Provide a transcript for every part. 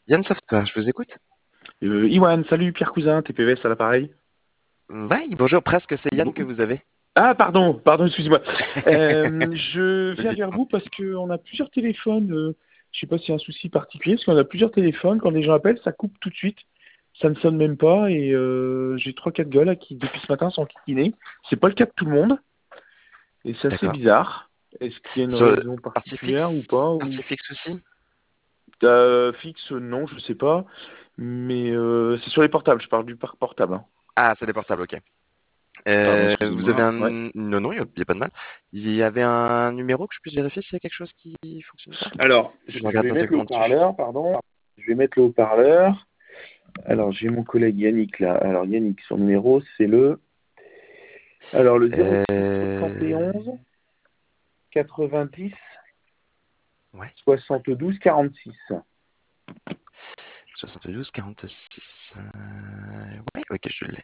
Yann Software, je vous écoute. Iwan, salut, Pierre Cousin, TPVS à l'appareil. Oui, bonjour, presque, c'est Yann que vous avez. Ah, pardon, excusez-moi. Je viens vers Dites-moi. vous parce qu'on a plusieurs téléphones. Je sais pas s'il y a un souci particulier, parce qu'on a plusieurs téléphones. Quand les gens appellent, ça coupe tout de suite. Ça ne sonne même pas. Et j'ai trois, quatre gars là qui, depuis ce matin, sont enquiquinés. C'est pas le cas de tout le monde. Et c'est assez D'accord. bizarre. Est-ce qu'il y a une Sur raison partie particulière ou fixe? pas Partie ou... fixe aussi? Fixe, non, je sais pas. Mais c'est sur les portables. Je parle du parc portable, hein. Ah, c'est des portables, ok. Pardon, Vous avez excusez-moi. un... Ouais. Non, non, il y a pas de mal. Il y avait un numéro que je puisse vérifier s'il y a quelque chose qui fonctionne pas? Alors, Je je regarde vais mettre le directement dessus. haut-parleur, pardon. Je vais mettre le haut-parleur. Alors, j'ai mon collègue Yannick là. Alors, Yannick, son numéro, c'est le. Alors, le 06 Euh... 71 90 Ouais, 72 46. 72 46. Ouais, ok, je l'ai.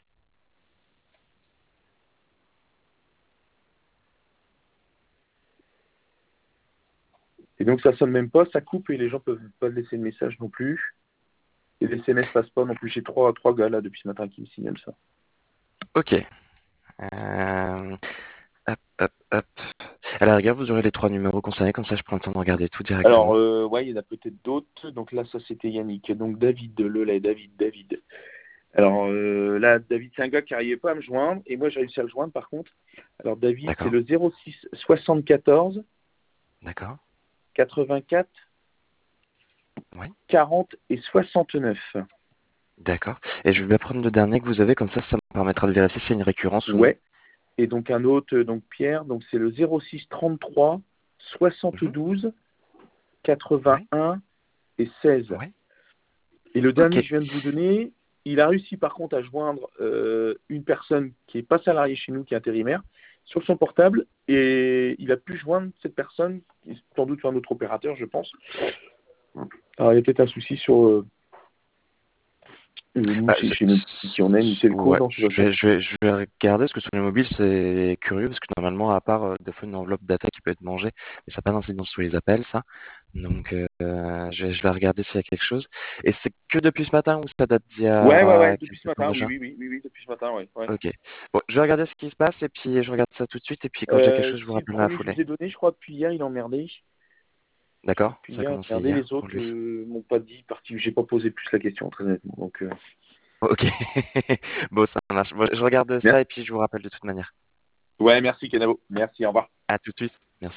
Et donc, ça sonne même pas, ça coupe et les gens peuvent pas laisser de message non plus. Et les SMS passent pas non plus. J'ai trois gars là depuis ce matin qui me signalent ça. Ok. Euh, Hop, hop, hop. À la rigueur, vous aurez les trois numéros concernés, comme ça je prends le temps de regarder tout Alors, directement. ouais, il y en a peut-être d'autres. Donc là, ça c'était Yannick. Donc David, David. Alors là, David, c'est un gars qui n'arrivait pas à me joindre, et moi j'ai réussi à le joindre par contre. Alors David, c'est D'accord, le 06 74 d'accord, 84 oui, 40 et 69. d'accord. Et je vais bien prendre le dernier que vous avez, comme ça me permettra de vérifier si c'est une récurrence ou non. Ouais. Et donc un autre, donc Pierre, donc c'est le 06 33 Mhm. 72 Oui, 81 et 16. oui, Et le ok, dernier que je viens de vous donner, il a réussi par contre à joindre une personne qui n'est pas salariée chez nous, qui est intérimaire, sur son portable, et il a pu joindre cette personne, sans doute sur un autre opérateur, je pense. Alors il y a peut-être un souci sur nous, Bah, chez nous, qui on est, une telco ouais, dans ce sens. je vais regarder, parce que sur les mobiles, c'est curieux, parce que normalement, à part des fois une enveloppe data qui peut être mangée, mais ça n'a pas d'incidence sur les appels, ça. Donc, je vais regarder s'il y a quelque chose. Et c'est que depuis ce matin ou ça date d'il y Ouais, a depuis ce quelques temps matin, déjà? oui, depuis ce matin, ouais. Ok. Bon, je vais regarder ce qui se passe, et puis je regarde ça tout de suite, et puis quand j'ai quelque chose, je vous C'est le rappelle dans la premier que je foulée. vous ai donné, je crois, depuis hier, il a emmerdé. D'accord? Depuis Ça a hier, il a commencé emmerdé, hier les pour autres lui. m'ont pas dit, j'ai pas posé plus la question, très honnêtement. Donc, Ok. Bon, ça marche. Bon, je regarde ça, merci. et puis je vous rappelle de toute manière. Ouais, merci Kenavo. Merci, au revoir. À tout de suite.